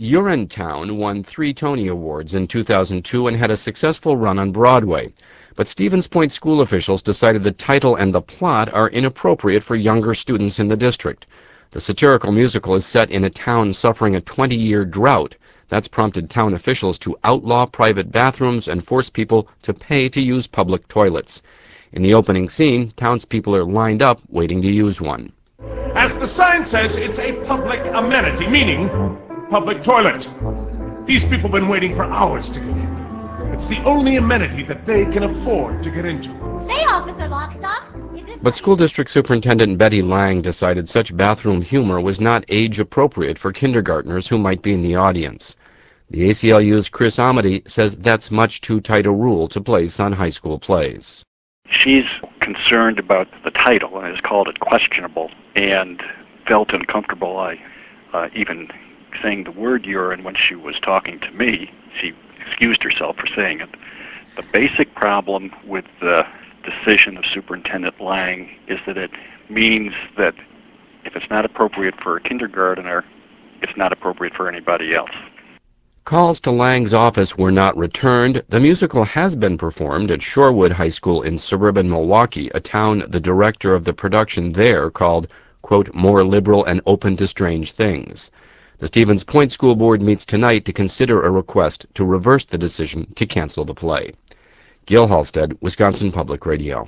Urinetown won 3 Tony Awards in 2002 and had a successful run on Broadway. But Stevens Point school officials decided the title and the plot are inappropriate for younger students in the district. The satirical musical is set in a town suffering a 20-year drought. That's prompted town officials to outlaw private bathrooms and force people to pay to use public toilets. In the opening scene, townspeople are lined up waiting to use one. As the sign says, it's a public amenity, meaning public toilet. These people have been waiting for hours to get in. It's the only amenity that they can afford to get into. Say, Officer Lockstock. But school district superintendent Betty Lang decided such bathroom humor was not age appropriate for kindergartners who might be in the audience. The ACLU's Chris Amity says that's much too tight a rule to place on high school plays. She's concerned about the title and has called it questionable and felt uncomfortable. Even saying the word urine when she was talking to me, she excused herself for saying it. The basic problem with the decision of Superintendent Lang is that it means that if it's not appropriate for a kindergartner, it's not appropriate for anybody else. Calls to Lang's office were not returned. The musical has been performed at Shorewood High School in suburban Milwaukee, a town the director of the production there called, quote, more liberal and open to strange things. The Stevens Point School Board meets tonight to consider a request to reverse the decision to cancel the play. Gil Halstead, Wisconsin Public Radio.